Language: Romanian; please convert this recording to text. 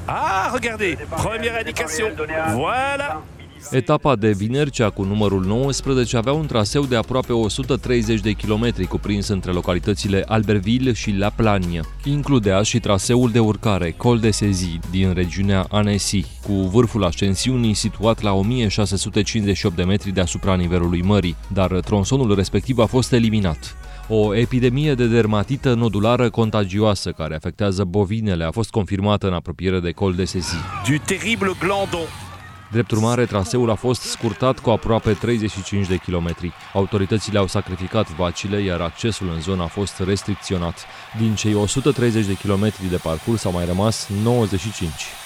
Ah, regardez, première indication. Voilà. Etapa de vineri, cea cu numărul 19, avea un traseu de aproape 130 de kilometri cuprins între localitățile Albertville și La Plagne. Includea și traseul de urcare Col de Sezi din regiunea Annecy, cu vârful ascensiunii situat la 1658 de metri deasupra nivelului mării, dar tronsonul respectiv a fost eliminat. O epidemie de dermatită nodulară contagioasă care afectează bovinele a fost confirmată în apropiere de Col de Sezi. Du terrible glandon. Drept urmare, traseul a fost scurtat cu aproape 35 de kilometri. Autoritățile au sacrificat vacile, iar accesul în zonă a fost restricționat. Din cei 130 de kilometri de parcurs au mai rămas 95.